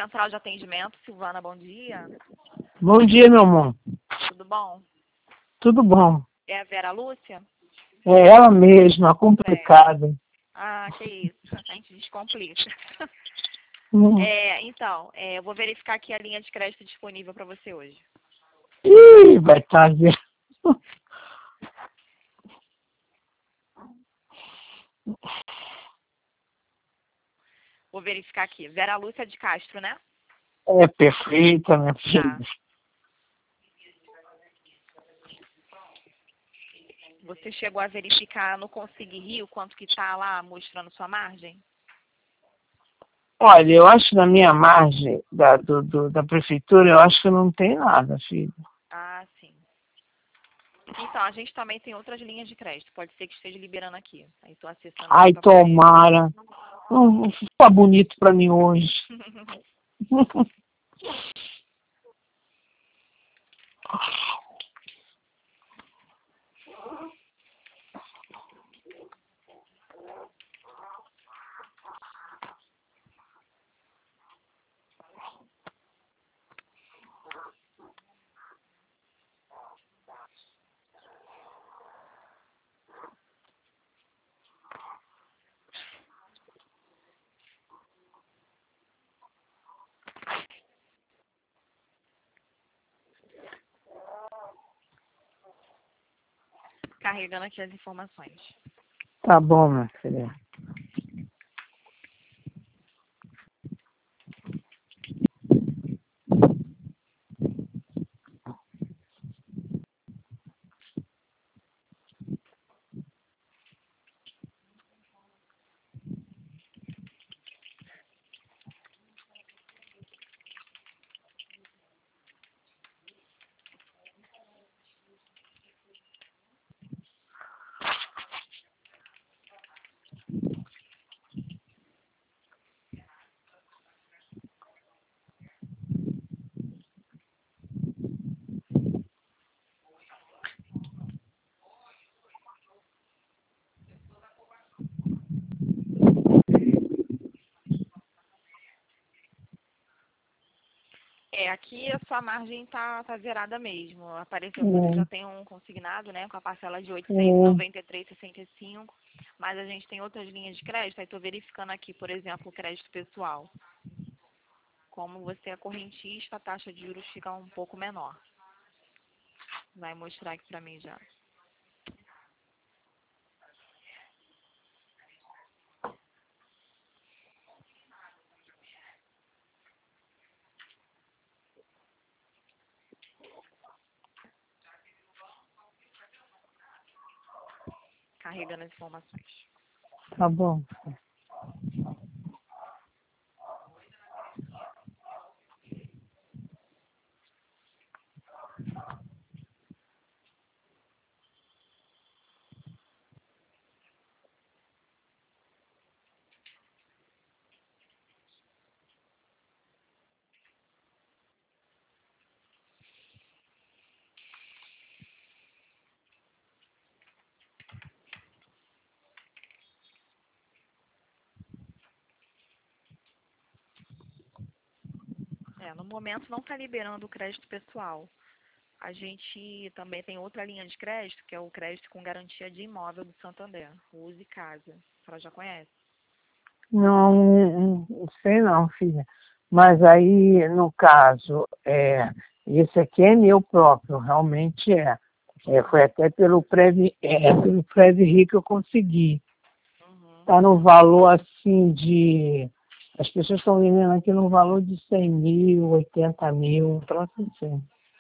Central de Atendimento, Silvana, bom dia. Bom dia, meu amor. Tudo bom? Tudo bom? É a Vera Lúcia? É ela mesma, complicada. Ah, que isso. A gente descomplica. Hum. Então, eu vou verificar aqui a linha de crédito disponível para você hoje. Ih, vai estar vendo. Vou verificar aqui. Vera Lúcia de Castro, né? É perfeita, minha filha. Você chegou a verificar no Consig Rio quanto que tá lá mostrando sua margem? Olha, eu acho que na minha margem da prefeitura, eu acho que não tem nada, filho. Ah, sim. Então, a gente também tem outras linhas de crédito. Pode ser que esteja liberando aqui. Aí estou acessando aqui Ai, para poder... tomara. Fica bonito pra mim hoje. Carregando aqui as informações. Tá bom, minha filha. Aqui a sua margem tá zerada mesmo. Apareceu que você já tem um consignado, né, com a parcela de R$ 893,65, mas a gente tem outras linhas de crédito. Aí estou verificando aqui, por exemplo, o crédito pessoal. Como você é correntista, a taxa de juros fica um pouco menor. Vai mostrar aqui para mim já. Carregando as informações. Tá bom. No momento não está liberando o crédito pessoal. A gente também tem outra linha de crédito, que é o crédito com garantia de imóvel do Santander, Use Casa. A senhora já conhece? Não sei não, filha. Mas aí, no caso, esse aqui é meu próprio, realmente é. Foi até pelo Prev Rio que eu consegui. Está no valor assim de... As pessoas estão vendendo aqui no valor de 100 mil, 80 mil, troço assim.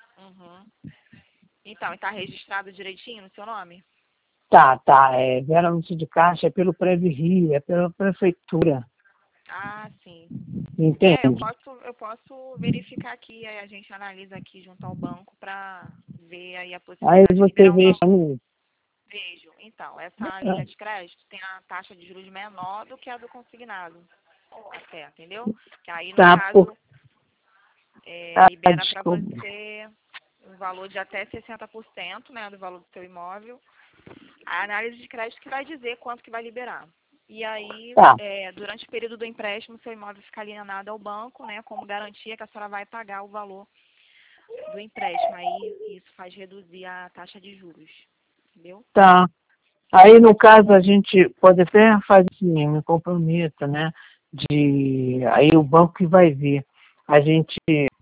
Então, está registrado direitinho no seu nome? Tá. Vera Lúcia de Caixa é pelo Prev Rio, é pela prefeitura. Ah, sim. Entende? Eu posso verificar aqui, aí a gente analisa aqui junto ao banco para ver aí a Aí possibilidade de você liberar um vê valor. isso. Vejo. Então, essa linha de crédito tem a taxa de juros menor do que a do consignado. Até, entendeu? Que aí, no caso, libera para você um valor de até 60%, né, do valor do seu imóvel. A análise de crédito que vai dizer quanto que vai liberar. E aí, Tá. durante o período do empréstimo, seu imóvel fica alienado ao banco, né, como garantia que a senhora vai pagar o valor do empréstimo. Aí isso faz reduzir a taxa de juros, entendeu? Tá. Aí, no caso, a gente pode até fazer assim, me comprometo, né? Aí o banco que vai ver. A gente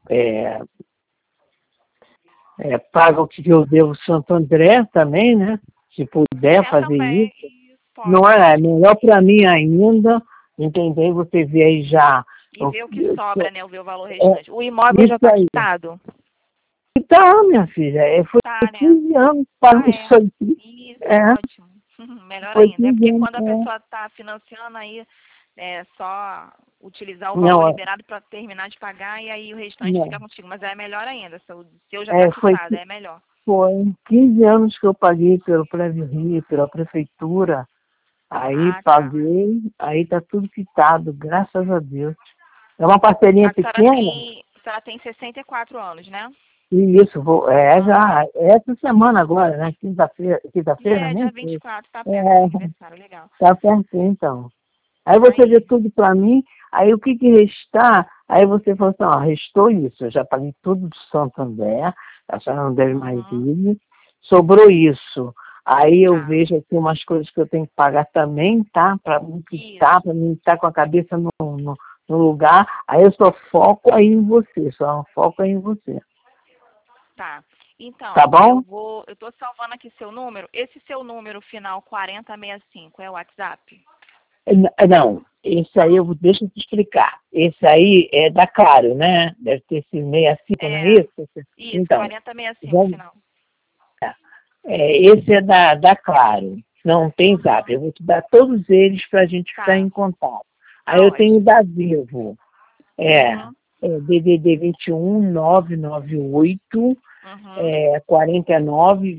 paga o que eu devo Santo André também, né? Se puder fazer Também, isso. e Não pode. é melhor para mim ainda, entendeu? Você vê aí já. E ver o que sobra, né, ver o valor É, restante. O imóvel já isso está aí. quitado? Tá, minha filha. Foi Tá, né? 15 anos para isso aqui. Isso, É, ótimo. Melhor foi ainda. É 15 porque anos. quando a pessoa está financiando aí, é só utilizar o valor Não, liberado para terminar de pagar e aí o restante não. fica contigo. Mas é melhor ainda. Se o seu já está Foi quitado, é melhor. Foi 15 anos que eu paguei pelo Prévio Rio, pela prefeitura. Aí Ah, tá. paguei, aí tá tudo quitado, graças a Deus. É uma parcelinha A senhora pequena, tem, a senhora tem 64 anos, né? e isso, já, essa semana agora, né? E Quinta-feira, dia nem sei. 24, tá perto do É, aniversário, legal. tá pertinho então. Aí você vê Aí. tudo para mim, aí o que restar, aí você falou assim, ó, restou isso, eu já paguei tudo do Santander, a senhora não deve mais Uhum. ir, sobrou isso. Aí eu Tá. vejo aqui umas coisas que eu tenho que pagar também, tá? Para mim quitar, Isso. para mim estar com a cabeça no lugar, aí eu só foco aí em você, só foco aí em você. Tá. Tá Então, bom? eu tô salvando aqui seu número. Esse seu número final 4065 é o WhatsApp? Não, esse aí deixa eu te explicar. Esse aí é da Claro, né? Deve ter esse 65, não é É. isso? Isso, Então, 4065 vamos, final. esse é da Claro. Não tem Zap. Eu vou te dar todos eles para a gente ficar Tá. em contato. Aí Tá eu tenho ótimo. da Vivo. É, Uhum. DDD 21 998 Uhum. 49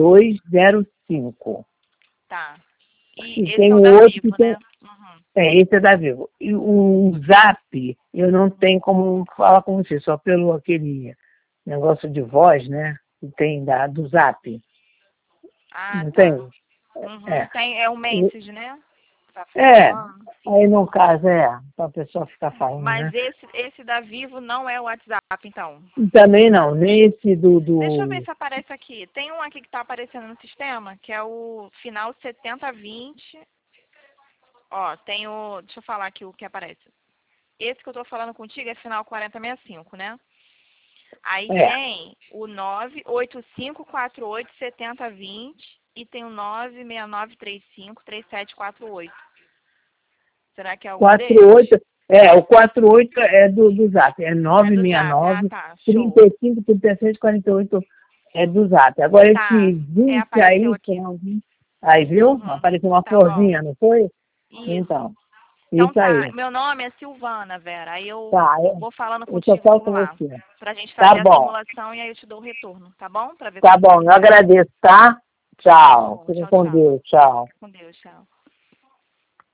2205. Tá. E E esse tem é o o da outro que Vivo, tem. né? Uhum. Esse é da Vivo. E o Zap, eu não tenho como falar com você, só pelo aquele negócio de voz, né? Que tem do Zap. Ah, Não tá. tem? Uhum. É. Tem, o Message, né? Tá É. falando. Aí Isso. no caso para a pessoa ficar falando, Mas né? esse da Vivo não é o WhatsApp, então. E também não, nem esse Deixa eu ver se aparece aqui. Tem um aqui que tá aparecendo no sistema, que é o final 7020. Ó, tem o. Deixa eu falar aqui o que aparece. Esse que eu tô falando contigo é final 4065, né? Aí É. tem o 985487020 e tem o 969353748. Será que é algum deles? 48, o 48 é do Zap, é É do Zap. Ah, 969 tá. Show. 35 36 48 é do Zap. Agora esse Tá. 20 Apareceu aí, aqui. aí viu? Uhum. Apareceu uma Tá bom. florzinha, não foi? Isso. Então, Então isso tá. aí. Meu nome é Silvana, Vera. Aí eu Tá, vou falando eu só contigo falo por com lá. você. Pra gente Tá fazer a bom, simulação e aí eu te dou o retorno, tá bom? Pra ver tá como bom. ficou. Eu agradeço, tá? Tá Tchau. bom. Fica Tchau, com tchau. Deus, tchau. Fica com Deus. Tchau.